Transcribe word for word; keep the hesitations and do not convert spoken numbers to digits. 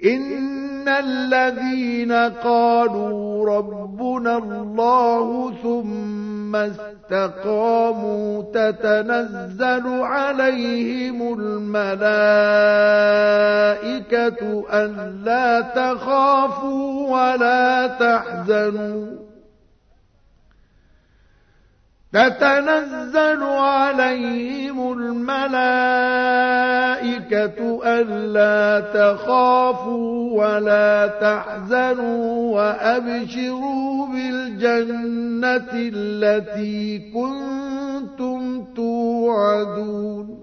إن الذين قالوا ربنا الله ثم استقاموا تتنزل عليهم الملائكة ألا تخافوا ولا تحزنوا تتنزل عليهم الملائكة ألا تخافوا ولا تحزنوا وأبشروا بالجنة التي كنتم توعدون